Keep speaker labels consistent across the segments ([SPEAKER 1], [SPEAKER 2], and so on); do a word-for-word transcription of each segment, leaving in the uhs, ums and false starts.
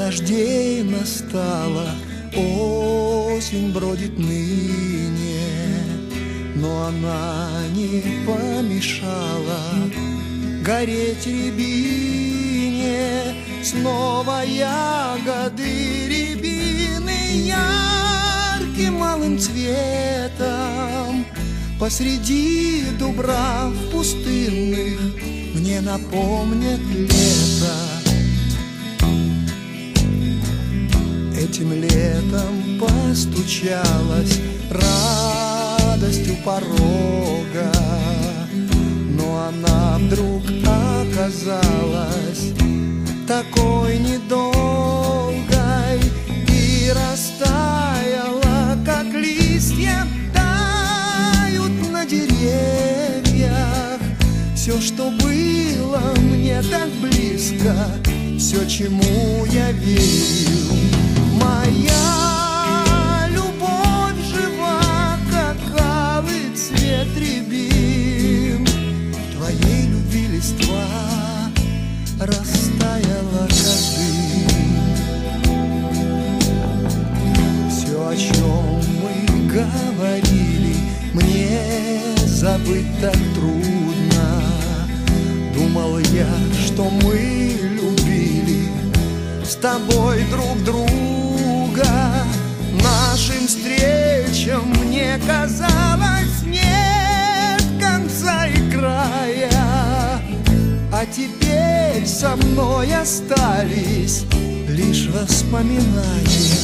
[SPEAKER 1] дождей настала, осень бродит ныне, но она не помешала гореть рябине. Снова ягоды рябины ярким малым цветом посреди дубрав пустынных мне напомнят лето. Этим летом постучалась радость у порога, но она вдруг оказалась такой недолгой и растаяла, как листья тают на деревьях. Все, что было мне так близко, все, чему я верил. Моя любовь жива, как алый цвет рябин. Твоей любви листва растаяла, как дым. Все, о чем мы говорили, мне забыть так трудно. Думал я, что мы любили с тобой друг друга. Нашим встречам мне казалось нет конца и края, а теперь со мной остались лишь воспоминания.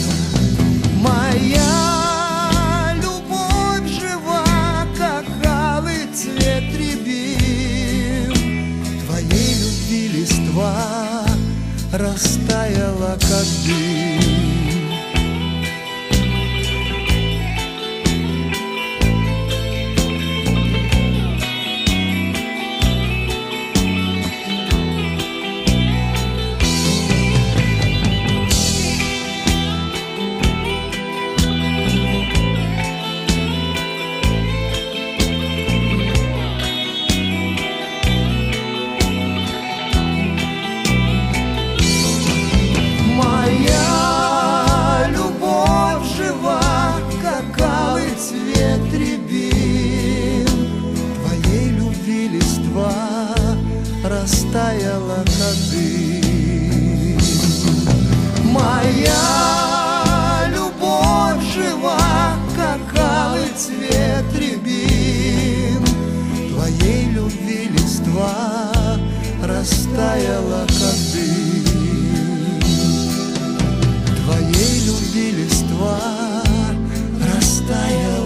[SPEAKER 1] Моя любовь жива, как алый цвет рябин. Твоей любви листва растаяла, как дым. Растаяла, как дым. Моя любовь жива, как алый цвет рябин. Твоей любви листва растаяла, как дым. Твоей любви листва растаяла.